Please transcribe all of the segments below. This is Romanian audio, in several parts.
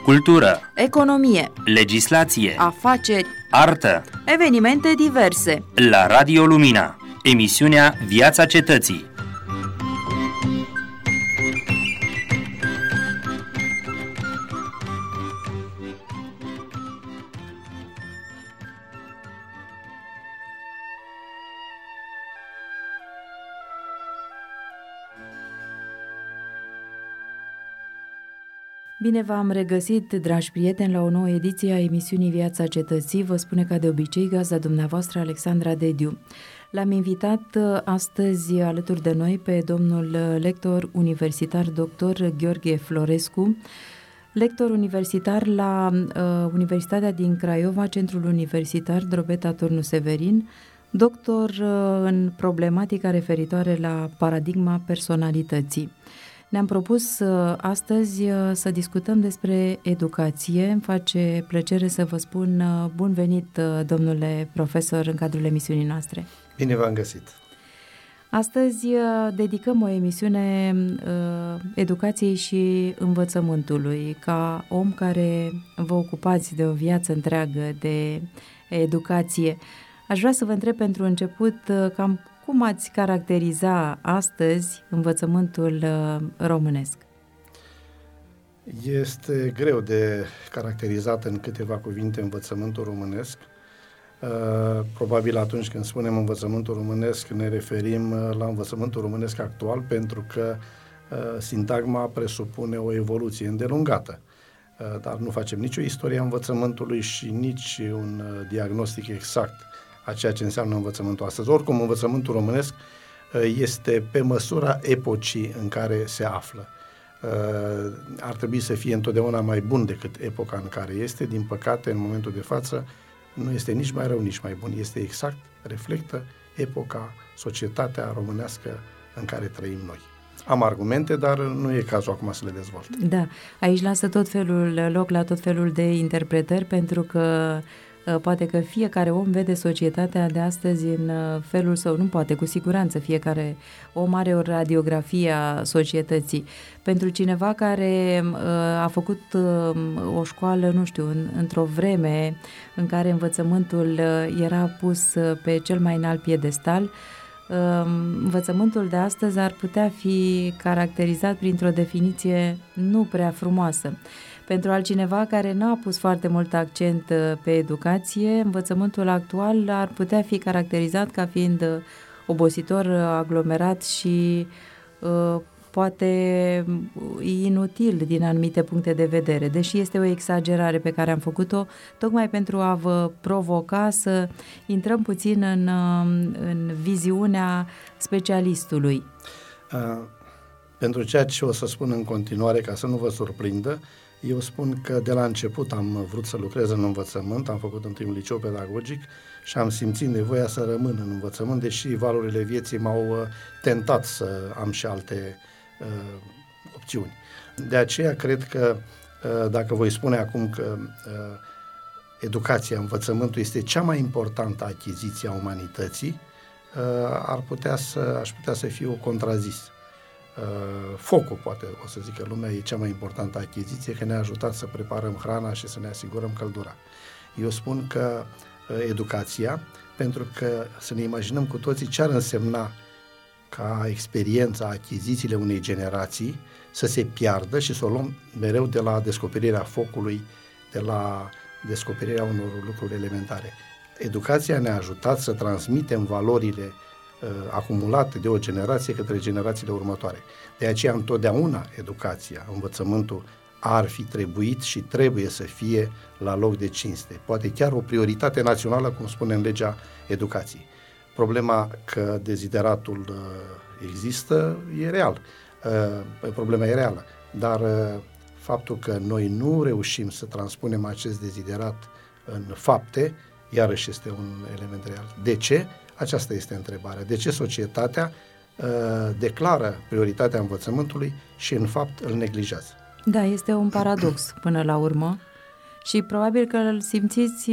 cultură, economie, legislație, afaceri, artă. evenimente diverse. La Radio Lumina, emisiunea Viața Cetății. Bine v-am regăsit, dragi prieteni, la o nouă ediție a emisiunii Viața Cetății. Vă spune ca de obicei gazda dumneavoastră Alexandra Dediu. L-am invitat astăzi alături de noi pe domnul lector universitar dr. Gheorghe Florescu, lector universitar la Universitatea din Craiova, Centrul Universitar Drobeta Turnu Severin, doctor în problematica referitoare la paradigma personalității. Ne-am propus astăzi să discutăm despre educație. Îmi face plăcere să vă spun bun venit, domnule profesor, în cadrul emisiunii noastre. Bine v-am găsit! Astăzi dedicăm o emisiune educației și învățământului. Ca om care vă ocupați de o viață întreagă de educație, aș vrea să vă întreb pentru început cam cum ați caracteriza astăzi învățământul românesc? Este greu de caracterizat în câteva cuvinte învățământul românesc. Probabil atunci când spunem învățământul românesc ne referim la învățământul românesc actual, pentru că sintagma presupune o evoluție îndelungată. Dar nu facem nicio istorie a învățământului și nici un diagnostic exact a ceea ce înseamnă învățământul astăzi. Oricum, învățământul românesc este pe măsura epocii în care se află. Ar trebui să fie întotdeauna mai bun decât epoca în care este. Din păcate, în momentul de față, nu este nici mai rău, nici mai bun. Este exact, reflectă epoca, societatea românească în care trăim noi. Am argumente, dar nu e cazul acum să le dezvolt. Da, aici lasă loc la tot felul de interpretări, pentru că poate că fiecare om vede societatea de astăzi în felul său, nu poate, cu siguranță fiecare om are o radiografie a societății. Pentru cineva care a făcut o școală, nu știu, într-o vreme în care învățământul era pus pe cel mai înalt piedestal, învățământul de astăzi ar putea fi caracterizat printr-o definiție nu prea frumoasă. Pentru altcineva care n-a pus foarte mult accent pe educație, învățământul actual ar putea fi caracterizat ca fiind obositor, aglomerat și poate inutil din anumite puncte de vedere, deși este o exagerare pe care am făcut-o tocmai pentru a vă provoca să intrăm puțin în viziunea specialistului. Pentru ceea ce o să spun în continuare, ca să nu vă surprindă, eu spun că de la început am vrut să lucrez în învățământ, am făcut întâi un liceu pedagogic și am simțit nevoia să rămân în învățământ, deși valurile vieții m-au tentat să am și alte opțiuni. De aceea cred că dacă voi spune acum că educația, învățământul este cea mai importantă achiziție a umanității, aș putea să fiu contrazis. Focul, poate o să zică lumea, e cea mai importantă achiziție, că ne-a ajutat să preparăm hrana și să ne asigurăm căldura. Eu spun că educația, pentru că să ne imaginăm cu toții ce ar însemna ca experiența, achizițiile unei generații să se piardă și să o luăm mereu de la descoperirea focului, de la descoperirea unor lucruri elementare. Educația ne-a ajutat să transmitem valorile acumulate de o generație către generațiile următoare. De aceea întotdeauna educația, învățământul ar fi trebuit și trebuie să fie la loc de cinste. Poate chiar o prioritate națională, cum spune în legea educației. Problema că dezideratul există e real. Problema e reală. Dar faptul că noi nu reușim să transpunem acest deziderat în fapte, iarăși este un element real. De ce? Aceasta este întrebarea. De ce societatea declară prioritatea învățământului și în fapt îl neglijează? Da, este un paradox până la urmă și probabil că îl simțiți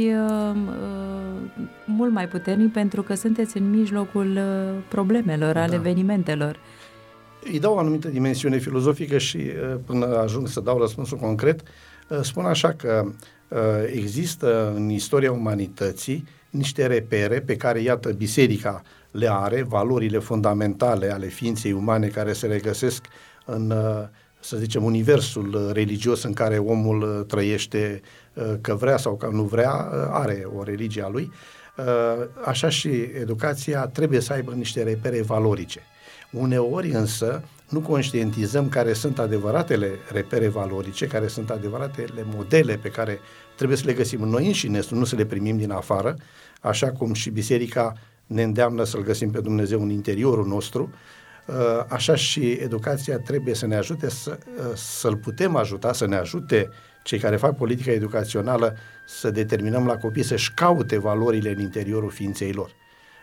mult mai puternic pentru că sunteți în mijlocul problemelor, ale evenimentelor. Îi dau o anumită dimensiune filozofică și până ajung să dau răspunsul concret, Spun așa că există în istoria umanității niște repere pe care, iată, biserica le are, valorile fundamentale ale ființei umane care se regăsesc în, să zicem, universul religios în care omul trăiește, că vrea sau că nu vrea, are o religie a lui. Așa și educația trebuie să aibă niște repere valorice. Uneori însă nu conștientizăm care sunt adevăratele repere valorice, care sunt adevăratele modele pe care trebuie să le găsim în noi înșine, nu să le primim din afară, așa cum și biserica ne îndeamnă să-L găsim pe Dumnezeu în interiorul nostru, așa și educația trebuie să ne ajute să-L putem ajuta, să ne ajute cei care fac politica educațională să determinăm la copii să-și caute valorile în interiorul ființei lor.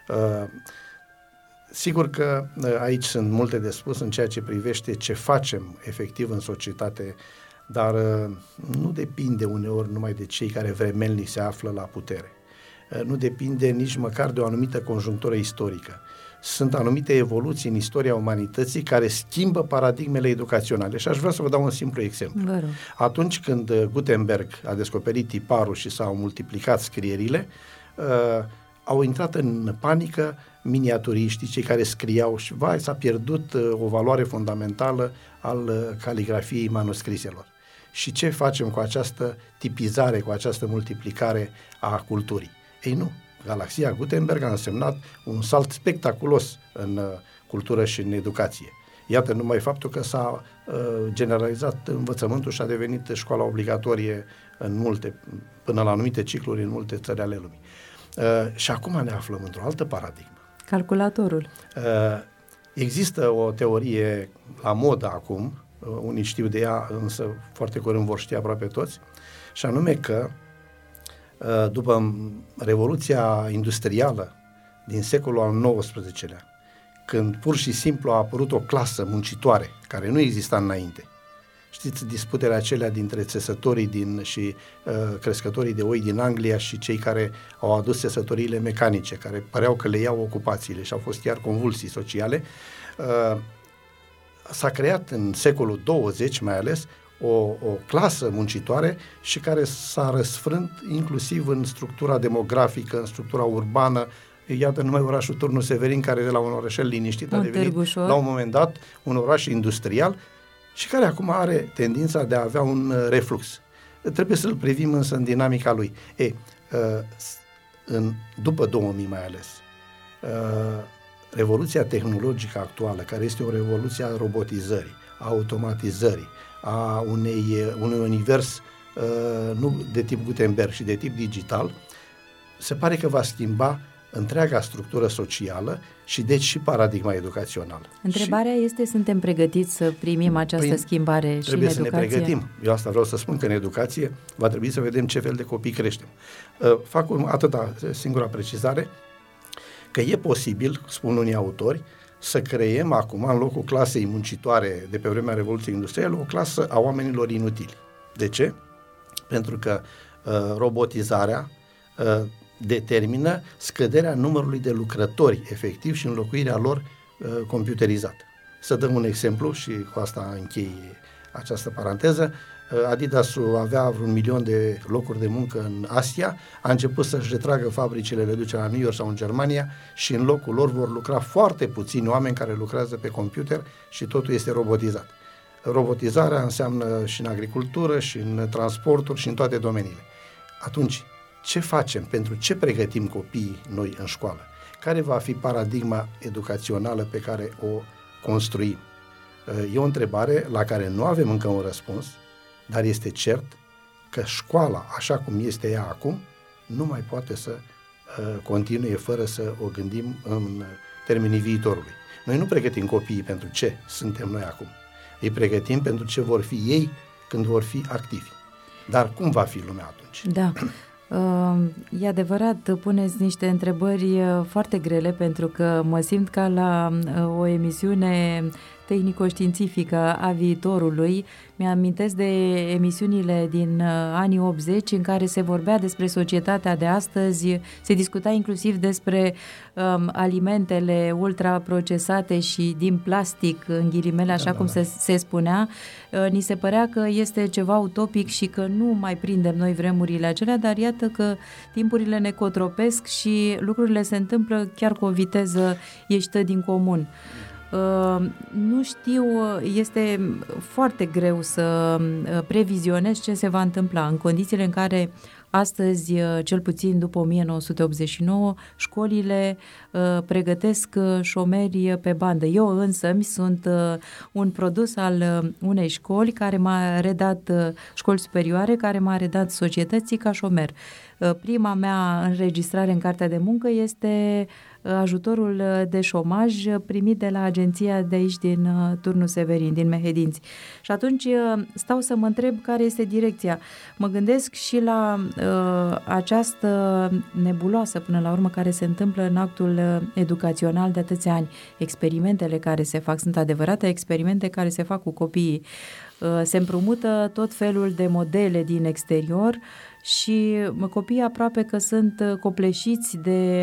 Sigur că aici sunt multe de spus în ceea ce privește ce facem efectiv în societate, dar nu depinde uneori numai de cei care vremelnic se află la putere. Nu depinde nici măcar de o anumită conjunctură istorică. Sunt anumite evoluții în istoria umanității care schimbă paradigmele educaționale și aș vrea să vă dau un simplu exemplu. Atunci când Gutenberg a descoperit tiparul și s-au multiplicat scrierile, au intrat în panică miniaturiștii, cei care scriau și s-a pierdut o valoare fundamentală al caligrafiei manuscriselor. Și ce facem cu această tipizare, cu această multiplicare a culturii? Ei nu, galaxia Gutenberg a însemnat un salt spectaculos în cultură și în educație. Iată numai faptul că s-a generalizat învățământul și a devenit școala obligatorie în multe, până la anumite cicluri în multe țări ale lumii. Și acum ne aflăm într-o altă paradigmă. Calculatorul. Există o teorie la modă acum, unii știu de ea, însă foarte curând vor ști aproape toți, și anume că după Revoluția Industrială din secolul al XIX-lea, când pur și simplu a apărut o clasă muncitoare care nu exista înainte, știți disputele acelea dintre țesătorii și crescătorii de oi din Anglia și cei care au adus țesătoriile mecanice, care păreau că le iau ocupațiile și au fost chiar convulsii sociale, s-a creat în secolul 20 mai ales o clasă muncitoare și care s-a răsfrânt inclusiv în structura demografică, în structura urbană. Iată numai orașul Turnul Severin, care de la un orășel liniștit a devenit la un moment dat un oraș industrial și care acum are tendința de a avea un reflux. Trebuie să-l privim însă în dinamica lui. După 2000 mai ales, revoluția tehnologică actuală, care este o revoluție a robotizării, a automatizării, a unui univers nu de tip Gutenberg și de tip digital, se pare că va schimba întreaga structură socială și deci și paradigma educațională. Întrebarea este, suntem pregătiți să primim această schimbare și în educație? Trebuie să ne pregătim. Eu asta vreau să spun, că în educație va trebui să vedem ce fel de copii creștem. Fac atâta singura precizare, că e posibil, spun unii autori, să creăm acum, în locul clasei muncitoare de pe vremea Revoluției Industriale, o clasă a oamenilor inutili. De ce? Pentru că robotizarea determină scăderea numărului de lucrători efectiv și înlocuirea lor computerizată. Să dăm un exemplu și cu asta închei această paranteză. Adidas-ul avea vreun 1 milion de locuri de muncă în Asia, a început să-și retragă fabricile, le duce la New York sau în Germania și în locul lor vor lucra foarte puțini oameni care lucrează pe computer și totul este robotizat. Robotizarea înseamnă și în agricultură, și în transporturi, și în toate domeniile. Atunci, ce facem? Pentru ce pregătim copiii noi în școală? Care va fi paradigma educațională pe care o construim? E o întrebare la care nu avem încă un răspuns, dar este cert că școala, așa cum este ea acum, nu mai poate să continue fără să o gândim în termenii viitorului. Noi nu pregătim copiii pentru ce suntem noi acum. Îi pregătim pentru ce vor fi ei când vor fi activi. Dar cum va fi lumea atunci? Da. E adevărat, puneți niște întrebări foarte grele, pentru că mă simt ca la o emisiune tehnico-științifică a viitorului. Mi-amintesc de emisiunile din anii 80 în care se vorbea despre societatea de astăzi, se discuta inclusiv despre alimentele ultraprocesate și din plastic, în ghilimele, așa cum se spunea. Ni se părea că este ceva utopic și că nu mai prindem noi vremurile acelea, dar iată că timpurile ne cotropesc și lucrurile se întâmplă chiar cu o viteză ieșită din comun. Nu știu, este foarte greu să previzionez ce se va întâmpla în condițiile în care astăzi, cel puțin după 1989, școlile pregătesc șomeri pe bandă. Eu însămi sunt un produs al unei școli care m-a redat, școli superioare, care m-a redat societății ca șomer. Prima mea înregistrare în cartea de muncă este ajutorul de șomaj primit de la agenția de aici din Turnul Severin, din Mehedinți. Și atunci stau să mă întreb care este direcția. Mă gândesc și la această nebuloasă până la urmă care se întâmplă în actul educațional de atâția ani. Experimentele care se fac sunt adevărate experimente care se fac cu copiii. Se împrumută tot felul de modele din exterior și copiii aproape că sunt copleșiți de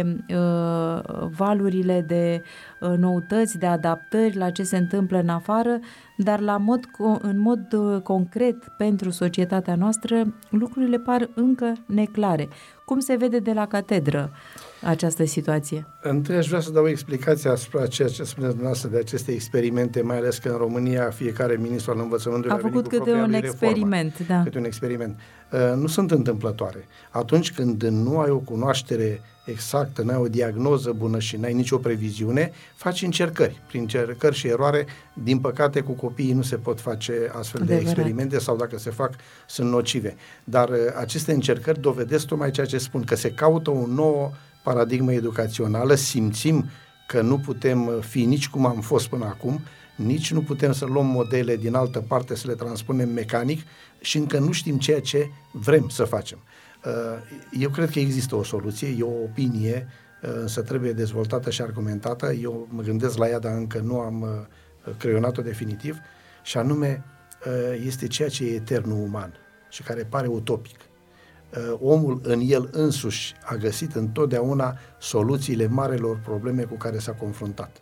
valurile de noutăți, de adaptări la ce se întâmplă în afară, dar în mod concret pentru societatea noastră lucrurile par încă neclare. Cum se vede de la catedră această situație? Întâi aș vrea să dau o explicație asupra ceea ce spuneți dumneavoastră de aceste experimente, mai ales că în România fiecare ministru al învățământului a făcut câte un experiment. Da. Câte un experiment. Nu sunt întâmplătoare. Atunci când nu ai o cunoaștere exactă, n-ai o diagnoză bună și n-ai nicio previziune, faci încercări. Prin încercări și eroare, din păcate, cu copiii nu se pot face astfel de experimente sau dacă se fac, sunt nocive. Dar aceste încercări dovedesc tocmai ceea ce spun, că se caută o nouă paradigmă educațională, simțim că nu putem fi nici cum am fost până acum, nici nu putem să luăm modele din altă parte, să le transpunem mecanic și încă nu știm ceea ce vrem să facem. Eu cred că există o soluție, e o opinie, însă trebuie dezvoltată și argumentată. Eu mă gândesc la ea, dar încă nu am creionat-o definitiv, și anume este ceea ce e eternul uman și care pare utopic. Omul în el însuși a găsit întotdeauna soluțiile marelor probleme cu care s-a confruntat.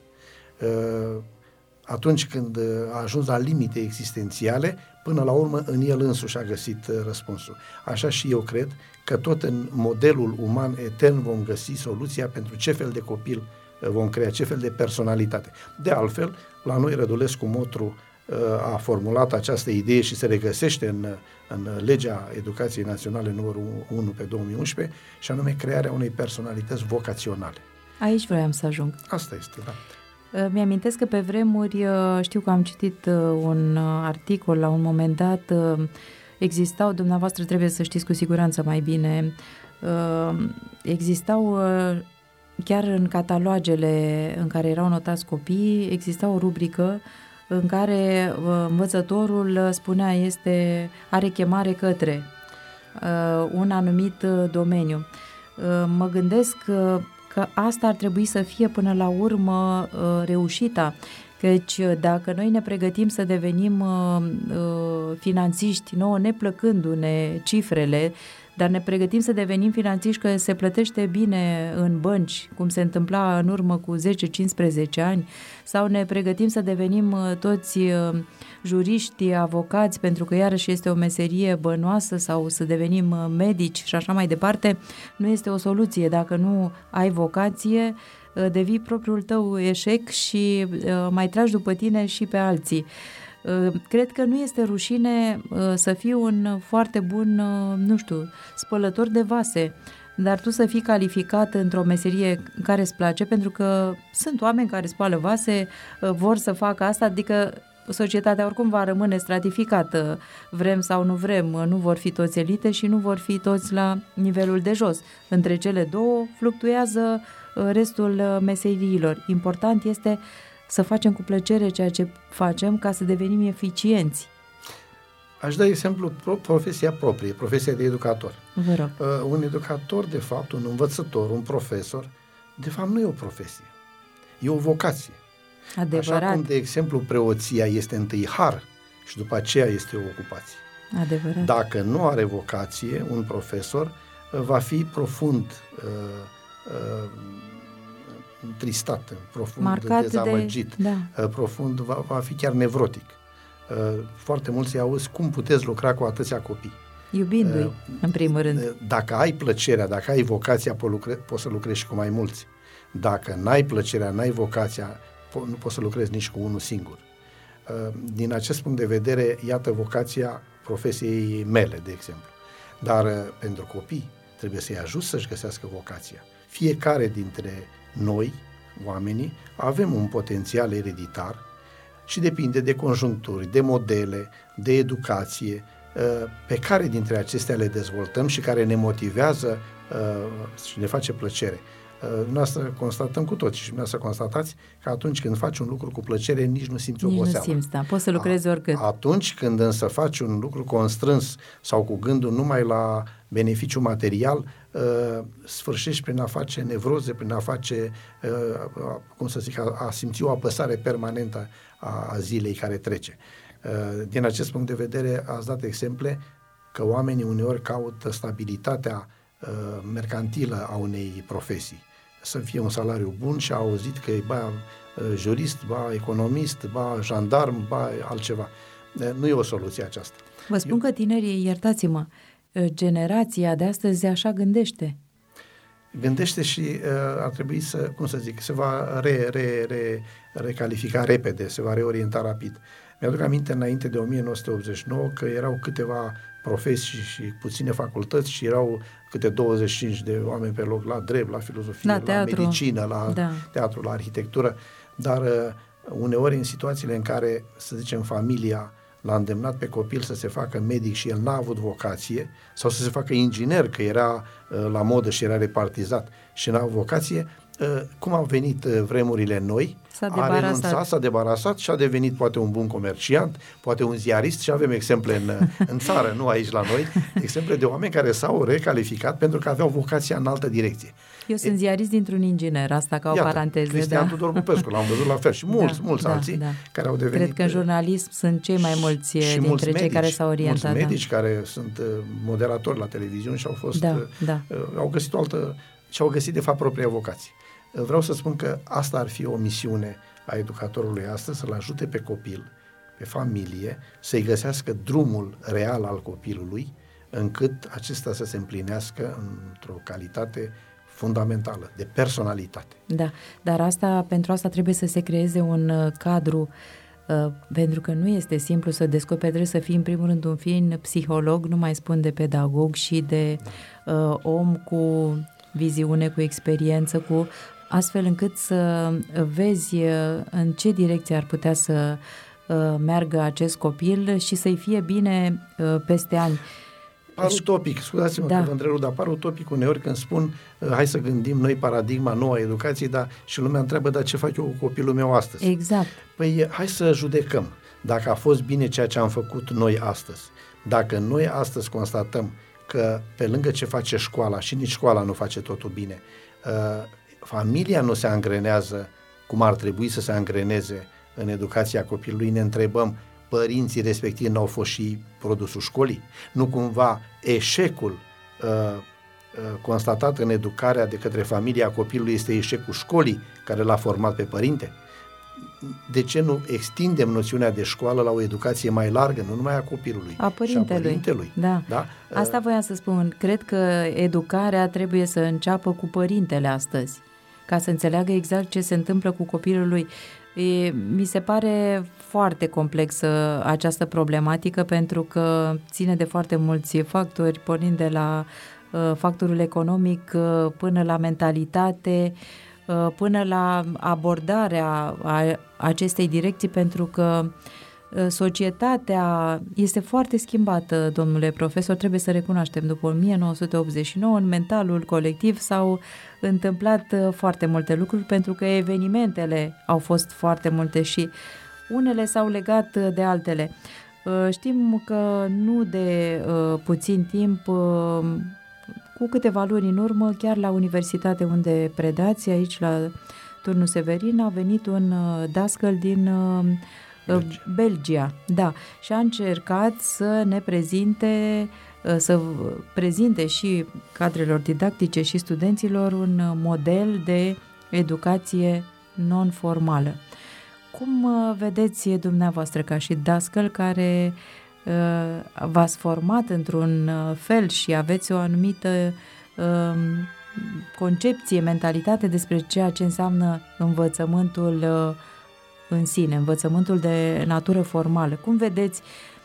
Atunci când a ajuns la limite existențiale, până la urmă în el însuși a găsit răspunsul. Așa și eu cred că tot în modelul uman etern vom găsi soluția pentru ce fel de copil vom crea, ce fel de personalitate. De altfel, la noi Rădulescu Motru a formulat această idee și se regăsește în legea Educației Naționale numărul 1 pe 2011, și anume crearea unei personalități vocaționale. Aici vroiam să ajung. Asta este, da. Mi-amintesc că pe vremuri, știu că am citit un articol la un moment dat, existau, dumneavoastră trebuie să știți cu siguranță mai bine, existau chiar în catalogele în care erau notați copiii, exista o rubrică în care învățătorul spunea are chemare către un anumit domeniu. Mă gândesc că asta ar trebui să fie până la urmă reușita, căci dacă noi ne pregătim să devenim finanțiști, nouă neplăcându-ne cifrele, dar ne pregătim să devenim finanțiști că se plătește bine în bănci, cum se întâmpla în urmă cu 10-15 ani, sau ne pregătim să devenim toți juriști, avocați, pentru că iarăși este o meserie bănoasă, sau să devenim medici și așa mai departe, nu este o soluție. Dacă nu ai vocație, devii propriul tău eșec și mai tragi după tine și pe alții. Cred că nu este rușine să fii un foarte bun, spălător de vase, dar tu să fii calificat într-o meserie care îți place, pentru că sunt oameni care spală vase, vor să facă asta, adică societatea oricum va rămâne stratificată, vrem sau nu vrem, nu vor fi toți elite și nu vor fi toți la nivelul de jos. Între cele două fluctuează restul meseriilor. Important este să facem cu plăcere ceea ce facem ca să devenim eficienți. Aș da exemplu profesia proprie, profesia de educator. Vă rog. Un educator, de fapt, un învățător, un profesor, de fapt nu e o profesie, e o vocație. Adevărat. Așa cum, de exemplu, preoția este întâi har și după aceea este o ocupație. Adevărat. Dacă nu are vocație, un profesor va fi profund tristat, profund marcat dezamăgit, profund, va fi chiar nevrotic. Foarte mulți auzi, cum puteți lucra cu atâția copii? Iubindu-i, în primul rând. Dacă ai plăcerea, dacă ai vocația, poți să lucrezi și cu mai mulți. Dacă n-ai plăcerea, n-ai vocația, nu poți să lucrezi nici cu unul singur. Din acest punct de vedere, iată vocația profesiei mele, de exemplu. Dar pentru copii trebuie să-i ajut să-și găsească vocația. Fiecare dintre noi, oamenii, avem un potențial ereditar și depinde de conjuncturi, de modele, de educație, pe care dintre acestea le dezvoltăm și care ne motivează și ne face plăcere. Dumneavoastră constatăm cu toți și dumneavoastră constatați că atunci când faci un lucru cu plăcere, nici nu simți oboseală. Nici nu simți, da. Poți să lucrezi oricât. Atunci când însă faci un lucru constrâns sau cu gândul numai la beneficiu material, sfârșești prin a face nevroze, prin a face, cum să zic, a simți o apăsare permanentă a zilei care trece. Din acest punct de vedere, ați dat exemple că oamenii uneori caută stabilitatea mercantilă a unei profesii. Să fie un salariu bun și a auzit că e jurist, economist, jandarm, altceva. Nu e o soluție aceasta. Vă spun că tinerii, iertați-mă, generația de astăzi așa gândește. Gândește și ar trebui să, cum să zic, se va recalifica repede, se va reorienta rapid. Mi-aduc aminte înainte de 1989 că erau câteva profesii și puține facultăți și erau câte 25 de oameni pe loc la drept, la filozofie, la medicină, la teatru, la arhitectură, dar uneori în situațiile în care, să zicem, familia l-a îndemnat pe copil să se facă medic și el n-a avut vocație, sau să se facă inginer, că era la modă și era repartizat și n-a avut vocație, cum au venit vremurile noi, a renunțat, s-a debarasat și a devenit poate un bun comerciant, poate un ziarist și avem exemple în țară, nu aici la noi, exemple de oameni care s-au recalificat pentru că aveau vocația în altă direcție. Eu sunt ziarist dintr-un inginer, asta ca o paranteză. Cristian Tudor Popescu, l-am văzut la fel și mulți alții care au devenit... Cred că în jurnalism sunt cei mai mulți dintre cei care s-au orientat. Mulți medici care sunt moderatori la televiziune și au fost... au găsit o altă... și-au găsit de fapt propria vocație. Vreau să spun că asta ar fi o misiune a educatorului astăzi, să-l ajute pe copil, pe familie, să-i găsească drumul real al copilului, încât acesta să se împlinească într-o calitate fundamentală, de personalitate. Da, dar pentru asta trebuie să se creeze un cadru, pentru că nu este simplu să descoperi, trebuie să fii în primul rând un fiind psiholog, nu mai spun de pedagog și de om cu viziune, cu experiență, astfel încât să vezi în ce direcție ar putea să meargă acest copil și să-i fie bine peste ani. Par utopic, scuzați-mă că vă întrerup, dar par utopic uneori când spun hai să gândim noi paradigma nouă a educației, și lumea întreabă, dar ce fac eu cu copilul meu astăzi? Exact. Păi hai să judecăm dacă a fost bine ceea ce am făcut noi astăzi. Dacă noi astăzi constatăm că pe lângă ce face școala, și nici școala nu face totul bine, familia nu se angrenează cum ar trebui să se angreneze în educația copilului, ne întrebăm, părinții respectivi n-au fost și produsul școlii? Nu cumva eșecul constatat în educarea de către familia copilului este eșecul școlii care l-a format pe părinte? De ce nu extindem noțiunea de școală la o educație mai largă, nu numai a copilului, a părintelui. Da. Asta voiam să spun. Cred că educarea trebuie să înceapă cu părintele astăzi, ca să înțeleagă exact ce se întâmplă cu copilul lui. Mi se pare foarte complexă această problematică pentru că ține de foarte mulți factori, pornind de la factorul economic până la mentalitate, până la abordarea acestei direcții, pentru că societatea este foarte schimbată, domnule profesor, trebuie să recunoaștem. După 1989, în mentalul colectiv s-au întâmplat foarte multe lucruri, pentru că evenimentele au fost foarte multe și unele s-au legat de altele. Știm că nu de puțin timp, cu câteva luni în urmă, chiar la universitate unde predați, aici la Turnul Severin a venit un dascăl din Belgia, da, și a încercat să ne prezinte și cadrelor didactice și studenților un model de educație non-formală. Cum vedeți dumneavoastră ca și dascăl care v-ați format într-un fel și aveți o anumită concepție, mentalitate despre ceea ce înseamnă învățământul în sine, învățământul de natură formală? Cum vedeți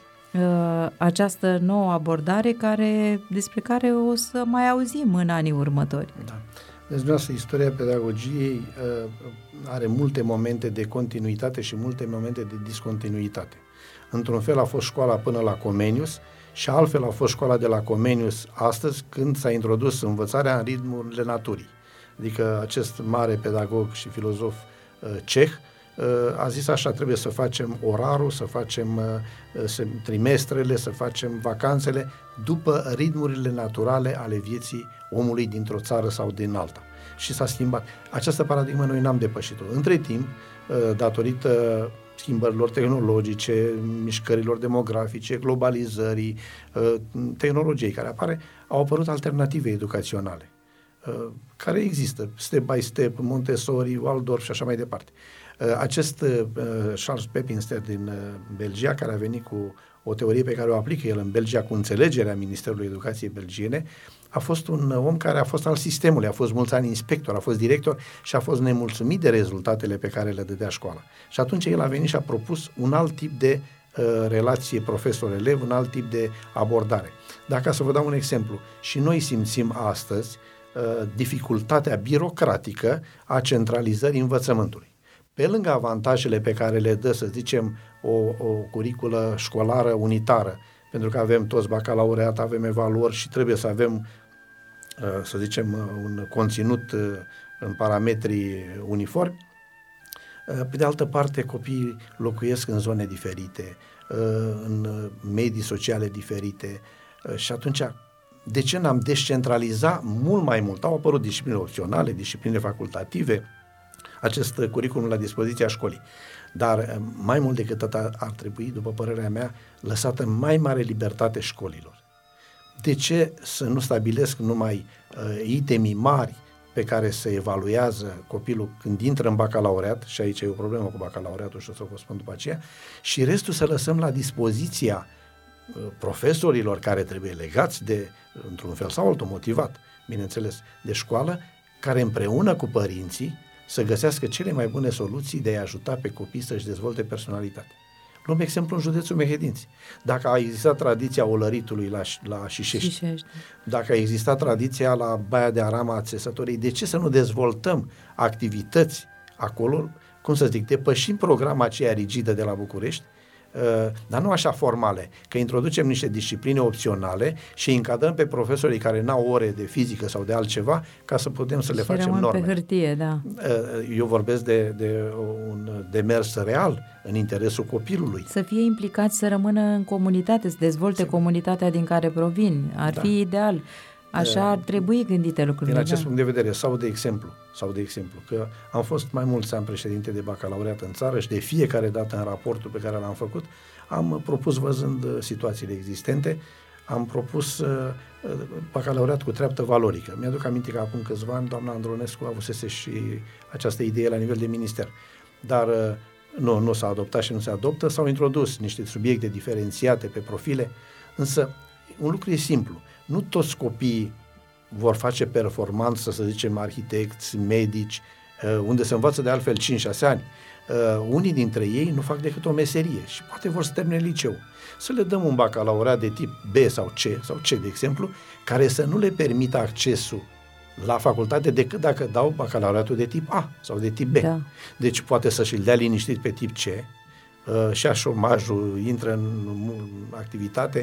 această nouă abordare despre care o să mai auzim în anii următori? Da. Deci, dumneavoastră, istoria pedagogiei are multe momente de continuitate și multe momente de discontinuitate. Într-un fel a fost școala până la Comenius și altfel a fost școala de la Comenius astăzi, când s-a introdus învățarea în ritmurile naturii. Adică acest mare pedagog și filozof ceh a zis așa: trebuie să facem orarul, să facem trimestrele, să facem vacanțele după ritmurile naturale ale vieții omului dintr-o țară sau din alta. Și s-a schimbat. Această paradigmă noi n-am depășit-o. Între timp, datorită schimbărilor tehnologice, mișcărilor demografice, globalizării, tehnologiei care apare, au apărut alternative educaționale, care există, step by step, Montessori, Waldorf și așa mai departe. Acest Charles Pepinster din Belgia, care a venit cu o teorie pe care o aplică el în Belgia cu înțelegerea Ministerului Educației belgiene, a fost un om care a fost al sistemului, a fost mulți ani inspector, a fost director și a fost nemulțumit de rezultatele pe care le dădea școala. Și atunci el a venit și a propus un alt tip de relație profesor-elev, un alt tip de abordare. Dacă să vă dau un exemplu, și noi simțim astăzi dificultatea birocratică a centralizării învățământului. Pe lângă avantajele pe care le dă, să zicem, o curiculă școlară unitară, pentru că avem toți bacalaureat, avem evaluări și trebuie să avem, să zicem, un conținut în parametri uniformi, pe de altă parte copiii locuiesc în zone diferite, în medii sociale diferite și atunci de ce n-am descentralizat mult mai mult? Au apărut discipline opționale, discipline facultative, acest curriculum la dispoziția școlii. Dar mai mult decât atât ar trebui, după părerea mea, lăsată mai mare libertate școlilor. De ce să nu stabilesc numai itemii mari pe care se evaluează copilul când intră în bacalaureat, și aici e o problemă cu bacalaureatul și o să vă spun după aceea, și restul să lăsăm la dispoziția profesorilor care trebuie legați de, într-un fel sau altul, motivat, bineînțeles, de școală, care împreună cu părinții să găsească cele mai bune soluții de a ajuta pe copii să-și dezvolte personalitatea. Luăm exemplu în județul Mehedinți. Dacă a existat tradiția olăritului la Șișești, dacă a existat tradiția la Baia de Arama a țesătorii, de ce să nu dezvoltăm activități acolo, cum să zic, depășim programa aceea rigidă de la București, dar nu așa formale, că introducem niște discipline opționale și încadrăm pe profesorii care n-au ore de fizică sau de altceva ca să putem să le facem norme. Pe hârtie, da. Eu vorbesc de un demers real în interesul copilului. Să fie implicați, să rămână în comunitate, să dezvolte comunitatea din care provin. Ar fi ideal. Așa ar trebui gândite lucrurile. Din acest punct de vedere, sau de exemplu, că am fost mai mulți ani președinte de bacalaureat în țară și de fiecare dată în raportul pe care l-am făcut, am propus, văzând situațiile existente, am propus bacalaureat cu treaptă valorică. Mi-aduc aminte că acum câțiva ani doamna Andronescu avusese și această idee la nivel de minister. Dar nu s-a adoptat și nu se adoptă, s-au introdus niște subiecte diferențiate pe profile, însă un lucru e simplu. Nu toți copiii vor face performanță, să zicem, arhitecți, medici, unde se învață de altfel 5-6 ani. Unii dintre ei nu fac decât o meserie și poate vor să termine liceu. Să le dăm un bacalaureat de tip B sau C, de exemplu, care să nu le permită accesul la facultate decât dacă dau bacalaureatul de tip A sau de tip B. Da. Deci poate să și-l dea liniștit pe tip C și a șomajul intră în activitate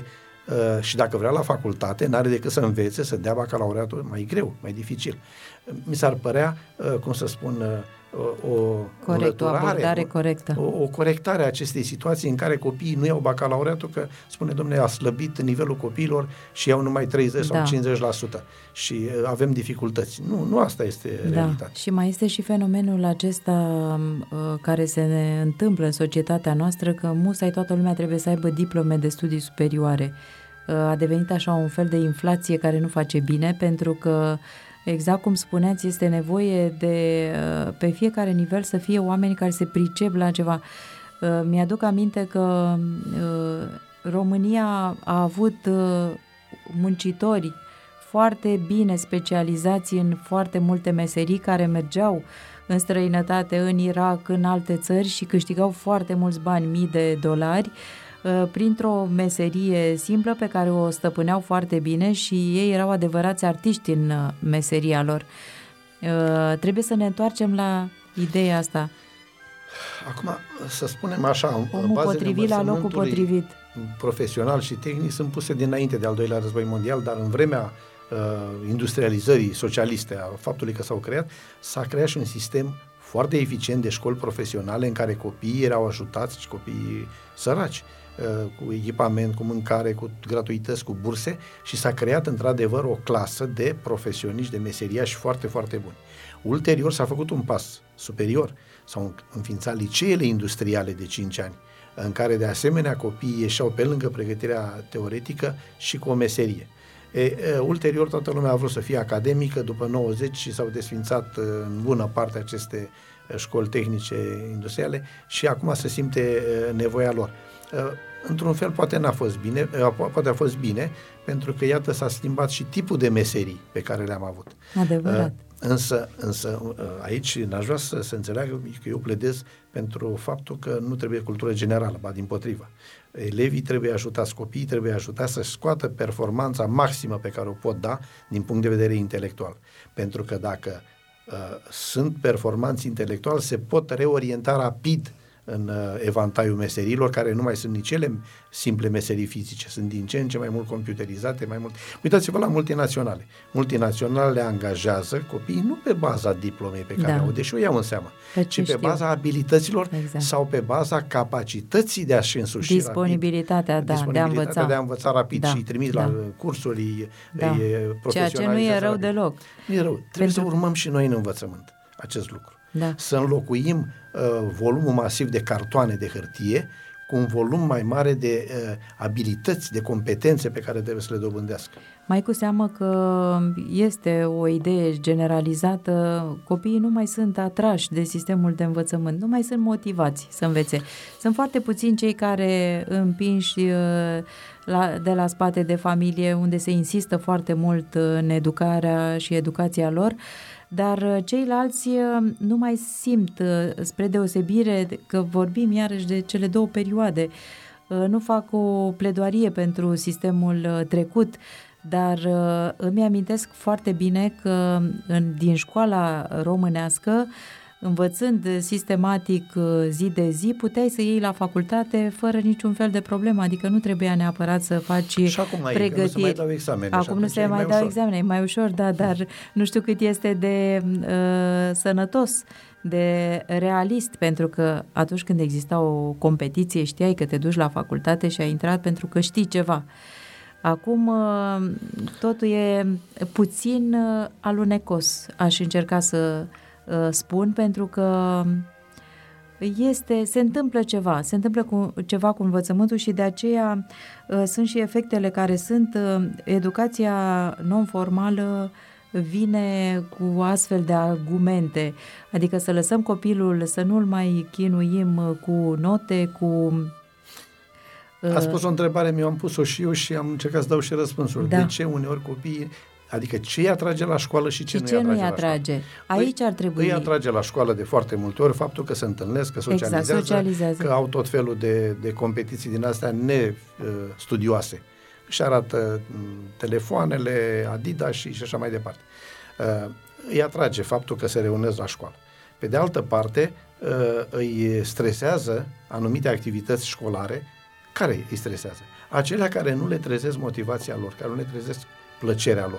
și dacă vrea la facultate, n-are decât să învețe, să dea bacalaureatul mai greu, mai dificil. Mi s-ar părea, cum să spun, o abordare corectă. O corectare a acestei situații în care copiii nu iau bacalaureatul, că spune, domnule, a slăbit nivelul copiilor și iau numai 30 sau 50% și avem dificultăți. Nu asta este realitatea. Și mai este și fenomenul acesta care se ne întâmplă în societatea noastră, că musai toată lumea trebuie să aibă diplome de studii superioare. A devenit așa un fel de inflație care nu face bine, pentru că exact cum spuneați, este nevoie de, pe fiecare nivel, să fie oameni care se pricep la ceva. Mi-aduc aminte că România a avut muncitori foarte bine specializați în foarte multe meserii care mergeau în străinătate, în Irak, în alte țări și câștigau foarte mulți bani, mii de dolari, printr-o meserie simplă pe care o stăpâneau foarte bine și ei erau adevărați artiști în meseria lor. Trebuie să ne întoarcem la ideea asta. Acum, să spunem așa, omul potrivit la locul potrivit. Profesional și tehnic sunt puse dinainte de al doilea război mondial, dar în vremea industrializării socialiste, a faptului că s-au creat, s-a creat și un sistem foarte eficient de școli profesionale în care copiii erau ajutați, și copiii săraci, cu echipament, cu mâncare, cu gratuități, cu burse, și s-a creat într-adevăr o clasă de profesioniști, de meseriași foarte, foarte buni. Ulterior s-a făcut un pas superior, s-au înființat liceele industriale de 5 ani, în care de asemenea copiii ieșeau pe lângă pregătirea teoretică și cu o meserie. Ulterior toată lumea a vrut să fie academică, după 90 și s-au desfințat în bună parte aceste școli tehnice industriale și acum se simte nevoia lor. Într-un fel poate n-a fost bine, poate a fost bine, pentru că iată s-a schimbat și tipul de meserii pe care le-am avut. Adevărat. Însă aici n-aș vrea să se înțeleagă că eu pledez pentru faptul că nu trebuie cultură generală, ba dimpotrivă. Elevii trebuie ajutați, copiii trebuie ajutați să scoată performanța maximă pe care o pot da din punct de vedere intelectual. Pentru că dacă sunt performanți intelectuali, se pot reorienta rapid în evantaiul meserilor, care nu mai sunt nici ele simple meserii fizice, sunt din ce în ce mai mult computerizate, mai mult. Uitați-vă la multinaționale. Multinaționalele angajează copiii nu pe baza diplomei pe care au, deși o iau în seamă, ci pe baza abilităților sau pe baza capacității de a-și însuși disponibilitatea de a învăța rapid și îi trimis la cursuri profesionale. Ceea ce nu e rău deloc. Nu e rău. Trebuie să urmăm și noi în învățământ acest lucru. Să înlocuim volumul masiv de cartoane de hârtie cu un volum mai mare de abilități, de competențe pe care trebuie să le dobândească. Mai cu seamă că este o idee generalizată, copiii nu mai sunt atrași de sistemul de învățământ, nu mai sunt motivați să învețe. Sunt foarte puțini cei care împinși de la spate de familie, unde se insistă foarte mult în educarea și educația lor, dar ceilalți nu mai simt, spre deosebire că vorbim iarăși de cele două perioade. Nu fac o pledoarie pentru sistemul trecut, dar îmi amintesc foarte bine că din școala românească, învățând sistematic zi de zi, puteai să iei la facultate fără niciun fel de problemă, adică nu trebuia neapărat să faci pregătiri. Nu se mai dau examene. Acum nu se mai dau examene, e mai ușor, dar nu știu cât este de sănătos, de realist, pentru că atunci când exista o competiție, știai că te duci la facultate și ai intrat pentru că știi ceva. Acum totul e puțin alunecos, aș încerca să spun, pentru că se întâmplă ceva cu învățământul și de aceea sunt și efectele care sunt. Educația non-formală vine cu astfel de argumente, adică să lăsăm copilul, să nu-l mai chinuim cu note, cu... A spus o întrebare, mi-o am pus-o și eu și am încercat să dau și răspunsul. De ce uneori copiii, adică ce îi atrage la școală și ce nu îi atrage? Aici ar trebui... Îi atrage la școală de foarte multe ori faptul că se întâlnesc, că socializează, că au tot felul de competiții din astea nestudioase. Și arată telefoanele, Adidas și așa mai departe. Îi atrage faptul că se reunesc la școală. Pe de altă parte, îi stresează anumite activități școlare. Care îi stresează? Acelea care nu le trezesc motivația lor, care nu le trezesc plăcerea lor.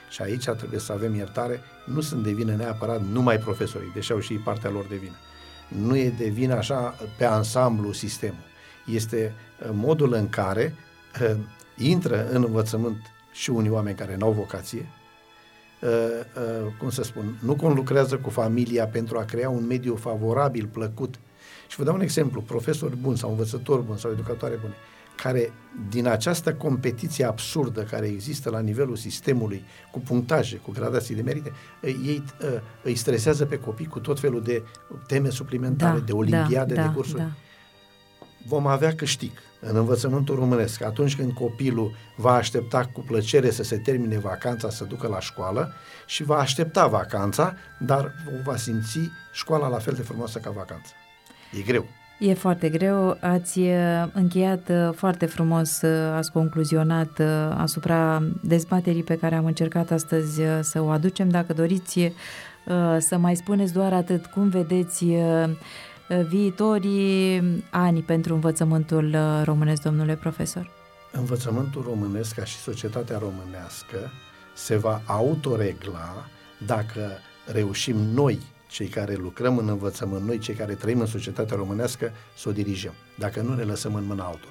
Și aici trebuie să avem iertare, nu sunt de vină neapărat numai profesorii, deși au și partea lor de vină. Nu e de vină așa pe ansamblu sistemul. Este modul în care intră în învățământ și unii oameni care n-au vocație, cum să spun, nu conlucrează cu familia pentru a crea un mediu favorabil, plăcut. Și vă dau un exemplu, profesori buni sau învățători buni sau educatoare bune, care din această competiție absurdă care există la nivelul sistemului, cu punctaje, cu gradații de merite, ei îi stresează pe copii cu tot felul de teme suplimentare, de olimpiade, de cursuri. Da. Vom avea câștig în învățământul românesc atunci când copilul va aștepta cu plăcere să se termine vacanța, să ducă la școală și va aștepta vacanța, dar va simți școala la fel de frumoasă ca vacanța. E greu. E foarte greu, ați încheiat foarte frumos, ați concluzionat asupra dezbaterii pe care am încercat astăzi să o aducem. Dacă doriți să mai spuneți doar atât, cum vedeți viitorii ani pentru învățământul românesc, domnule profesor? Învățământul românesc, ca și societatea românească, se va autoregla dacă reușim noi, cei care lucrăm în învățământ, noi cei care trăim în societatea românească, să o dirijăm. Dacă nu, ne lăsăm în mâna altora.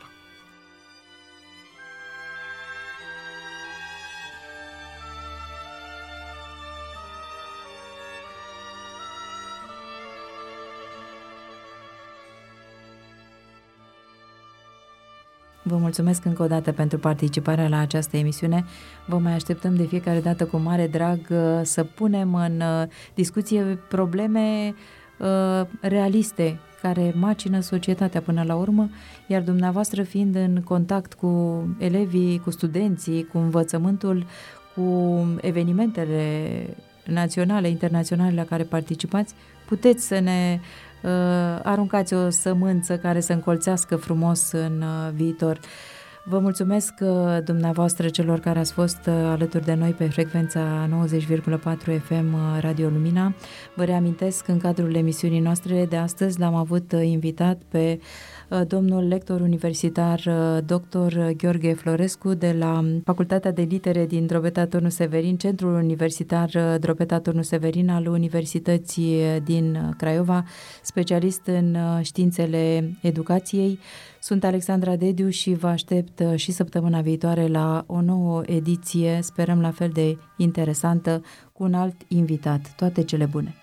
Vă mulțumesc încă o dată pentru participarea la această emisiune. Vă mai așteptăm de fiecare dată cu mare drag să punem în discuție probleme realiste care macină societatea până la urmă, iar dumneavoastră fiind în contact cu elevii, cu studenții, cu învățământul, cu evenimentele naționale, internaționale la care participați, puteți să ne aruncați o sămânță care să încolțească frumos în viitor. Vă mulțumesc dumneavoastră celor care ați fost alături de noi pe frecvența 90,4 FM Radio Lumina. Vă reamintesc, în cadrul emisiunii noastre de astăzi l-am avut invitat pe domnul lector universitar dr. Gheorghe Florescu de la Facultatea de Litere din Drobeta Turnu Severin, Centrul Universitar Drobeta Turnu Severin al Universității din Craiova, specialist în științele educației. Sunt Alexandra Dediu și vă aștept și săptămâna viitoare la o nouă ediție, sperăm la fel de interesantă, cu un alt invitat. Toate cele bune!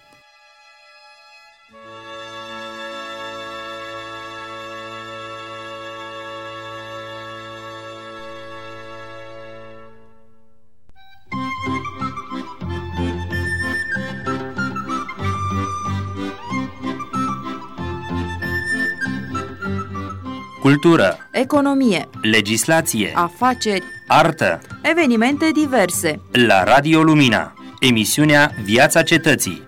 Cultură, economie, legislație, afaceri, artă, evenimente diverse. La Radio Lumina, emisiunea Viața Cetății.